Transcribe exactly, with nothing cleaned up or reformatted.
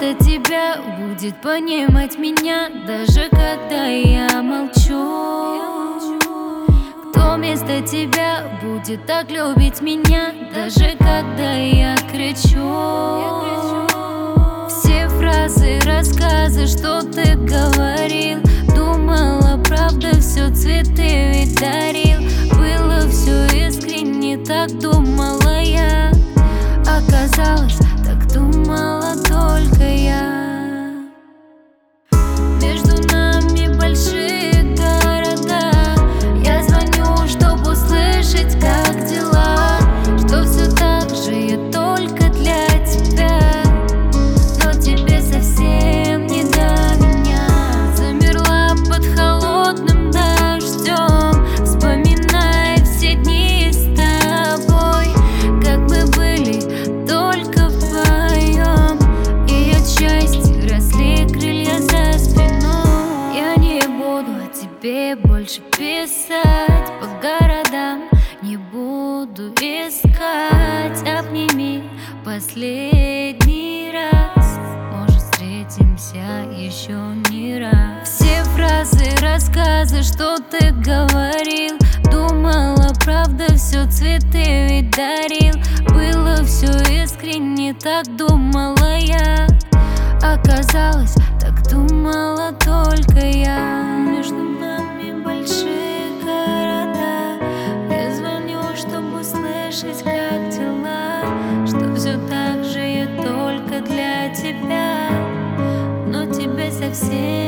вместо тебя будет понимать меня, даже когда я молчу? Кто вместо тебя будет так любить меня, даже когда я кричу? Все фразы, рассказы, что ты говорил, думала, правда, все цветы ведь дарил. Было все искренне, так думала я. Оказалось, так думала только я. Между нами большие города. Я звоню, чтобы услышать, как дела, что все так же я только для тебя, но тебе совсем не до меня. Замерла под холодным дождем, вспоминая все дни с тобой, как мы были только вдвоем, и отчасти росли крылья за спиной. Я не буду о тебе больше писать по городам, не буду искать. Обними последний раз, может, встретимся еще не раз. Все фразы, рассказы, что ты говорил, думала, правда, все цветы ведь дарил. Было все искренне, так думала я. Оказалось, так думала только я. Между нами большие города. Я звоню, чтобы услышать, как дела, что все так же я только для тебя, но тебе совсем